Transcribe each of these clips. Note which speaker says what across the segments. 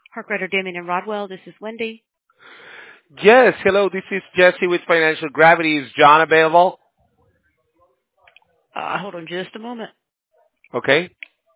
Speaker 1: Harkrider Deming and Rodwell, this is Wendy.
Speaker 2: Yes, hello, this is Jesse with Financial Gravity. Is John available?
Speaker 1: Hold on just a moment.
Speaker 2: Okay.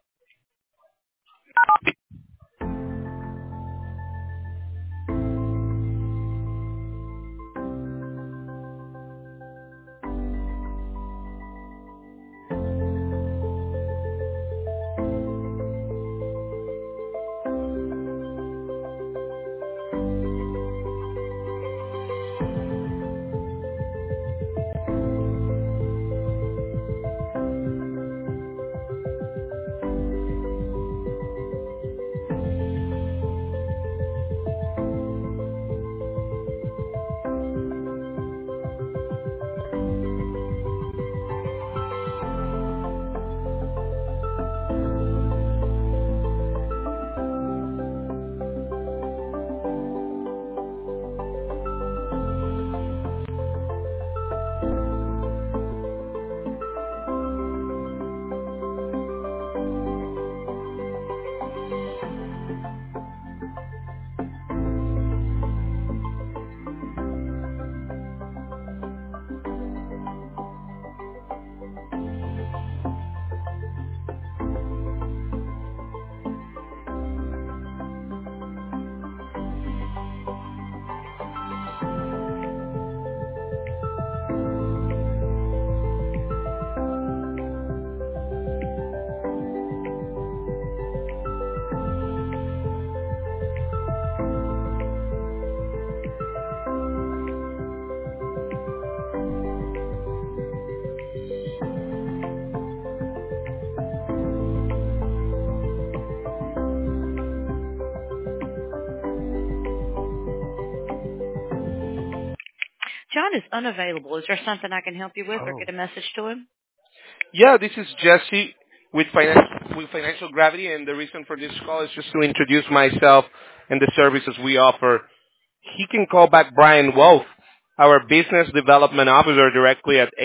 Speaker 1: John is unavailable. Is there something I can help you with or
Speaker 2: Oh.
Speaker 1: get a message to him?
Speaker 2: Yeah, this is Jesse with Financial Gravity, and the reason for this call is just to introduce myself and the services we offer. He can call back Brian Wolf, our Business Development Officer, directly at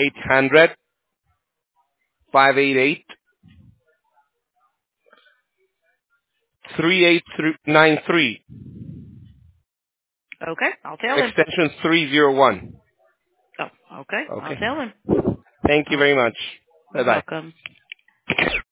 Speaker 2: 800-588-3893,
Speaker 1: Okay, I'll tell him.
Speaker 2: extension 301.
Speaker 1: Oh, okay, I'll
Speaker 2: Okay.
Speaker 1: tell him.
Speaker 2: Thank you
Speaker 1: Oh,
Speaker 2: very much.
Speaker 1: you're
Speaker 2: Bye-bye.
Speaker 1: welcome.